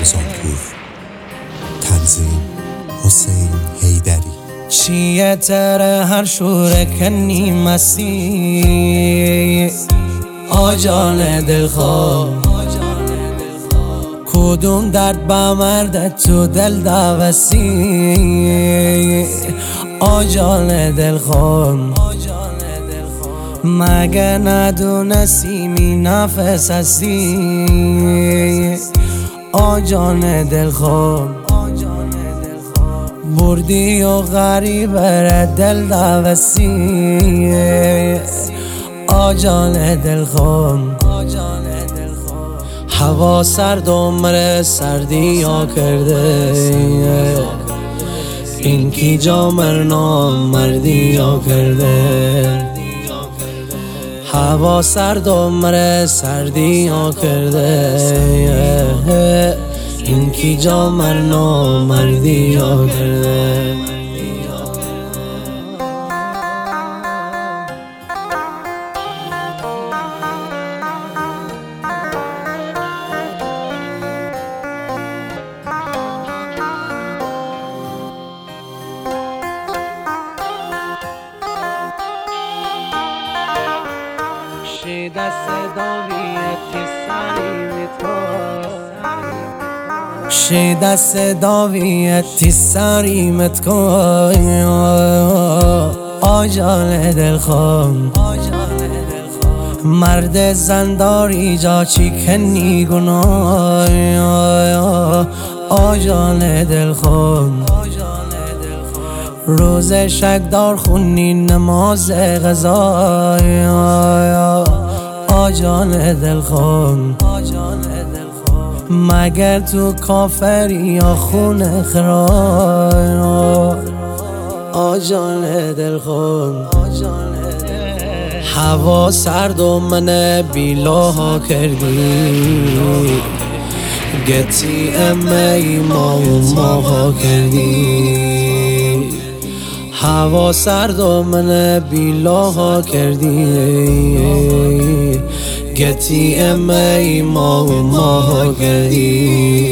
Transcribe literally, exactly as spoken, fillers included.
رمضانپور. تنظیم حسین حیدری. چیه تره هر شوره کنی مسی آجان دلخواه کدوم درد با مرد تو دل دوسی آجان دلخواه مگه ندونستی می نفس هستی آجان دلخواه بردی و غریب را دل دوسی آجان دلخواه هوا سرد عمر سردی ها کرده این کی جامر نام مردی ها کرده هوا سرد عمر سردی ها کرده این کی جامر نام مردی ها کرده شیده صداویتی شیده صداویتی سریمت کن آجان دلخواه مرد زنداری جا چی کنی گناه آجان دلخواه روز شکدار خونی نماز غذای آجان دلخواه مگر تو کافری یا خون خرای آجان دلخواه هوا سرد و من بیلاها کردی گتی امی ما و ماها کردی هوا سرد و من بیلاها کردی گتی امی ما و ماها کردی